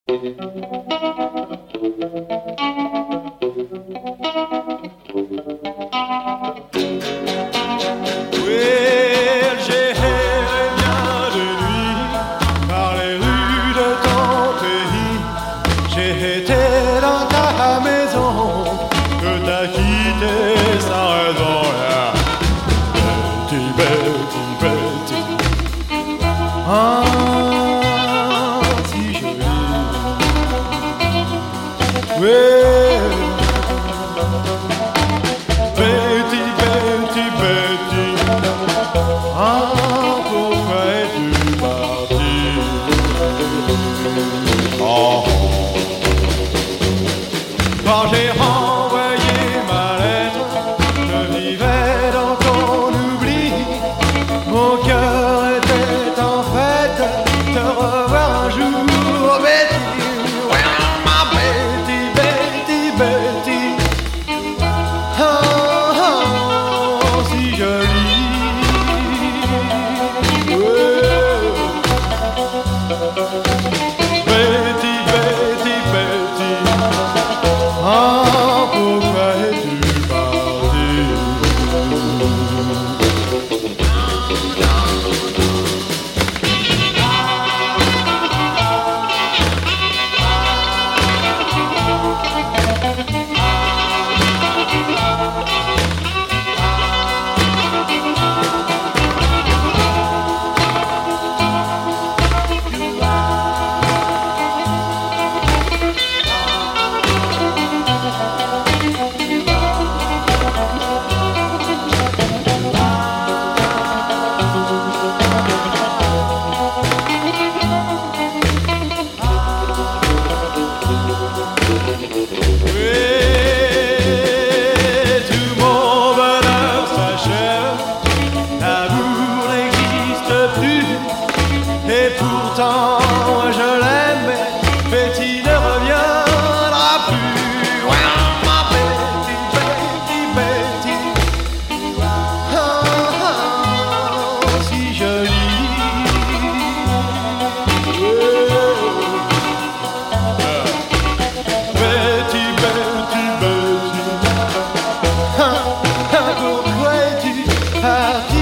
Quand j'ai renvoyé ma lettre, je vivais dans ton oubli. Mon cœur était en fête, te revoir un jour, Betty. Ma Betty, Betty, Betty. Oh, oh, si jolie. Betty, Betty, Betty. Ah, pourquoi es-tu parti? Et pourtant je l'aimais, Betty ne reviendra plus. Ma Betty, Betty, Betty. Oh, oh, si jolie. Betty, Betty, Betty. Pourquoi es-tu parti?